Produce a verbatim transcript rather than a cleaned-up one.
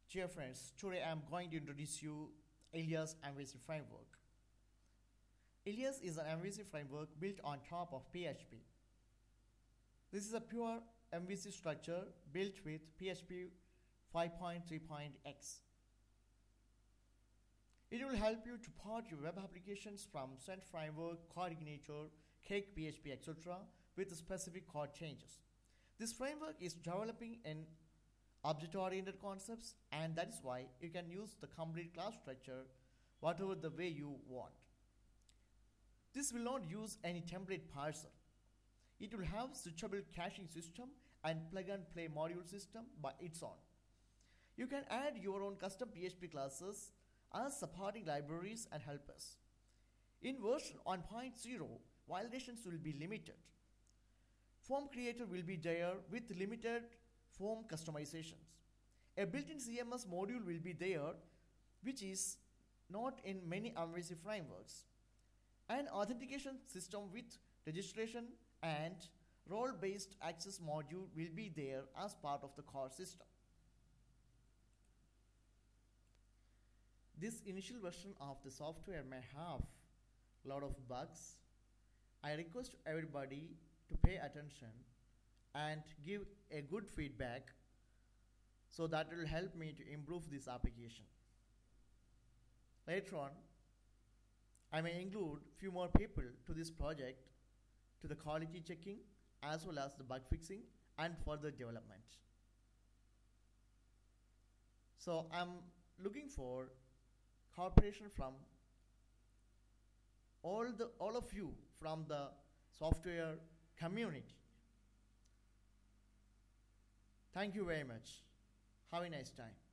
Dear friends, today I am going to introduce you Alias M V C framework. Alias is an M V C framework built on top of P H P. This is a pure M V C structure built with P H P five point three point x. It will help you to port your web applications from Send Framework, Coordinator, Cake P H P, et cetera with specific code changes. This framework is developing in object-oriented concepts, and that is why you can use the complete class structure whatever the way you want. This will not use any template parser. It will have switchable caching system and plug-and-play module system by its own. You can add your own custom P H P classes as supporting libraries and helpers. In version one point zero, validations will be limited. Form creator will be there with limited form customizations. A built-in C M S module will be there, which is not in many M V C frameworks. An authentication system with registration and role-based access module will be there as part of the core system. This initial version of the software may have a lot of bugs. I request everybody to pay attention and give a good feedback so that will help me to improve this application. Later on, I may include few more people to this project to the quality checking as well as the bug fixing and further development. So I'm looking for cooperation from all the all of you from the software community. Thank you very much. Have a nice time.